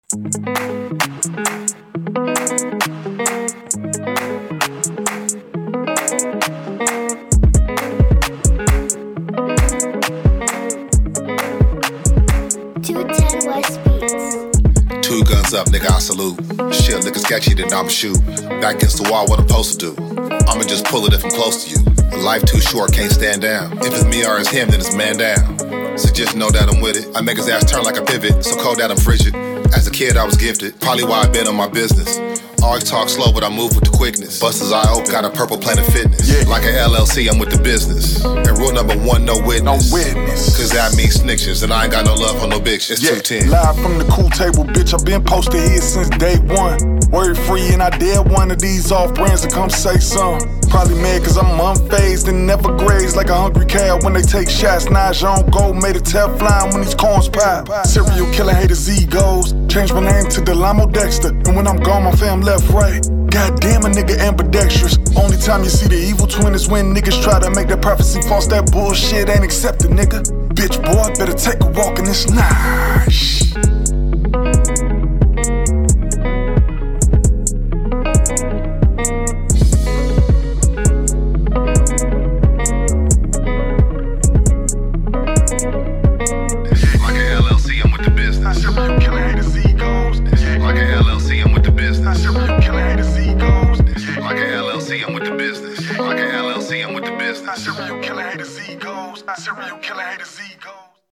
Two guns up, nigga, I salute. Shit, looking sketchy, then I'ma shoot. Back against the wall, what I'm supposed to do? I'ma just pull it if I'm close to you. The life too short, can't stand down. If it's me or it's him, then it's man down. So just know that I'm with it. I make his ass turn like a pivot, so cold that I'm frigid. As a kid, I was gifted, probably why I been on my business. Always talk slow, but I move with the quickness. Bust his eye open, got a purple Planet Fitness. Yeah. Like an LLC, I'm with the business. And rule number one, no witness. No witness. Cause that means snitches, and I ain't got no love for no bitch. It's 210. Live from the cool table, bitch. I've been posted here since day one. Word free, and I dare one of these off brands to come say something. Probably mad cause I'm unfazed and never grazed like a hungry cow when they take shots. Nige on gold, made a Teflon when these corns pop. Serial killer haters egos. Change my name to Delamo Dexter. And when I'm gone, my fam left right. Goddamn, a nigga ambidextrous. Only time you see the evil twin is when niggas try to make that prophecy false. That bullshit ain't accepted, nigga. Bitch, boy, better take a walk in this nice. Like an LLC, I'm with the business. Serial killer haters egos. Like an LLC, I'm with the business. Serial killer haters egos. Like an LLC, I'm with the business. Like an LLC, I'm with the business. Serial killer haters egos. Serial killer haters egos.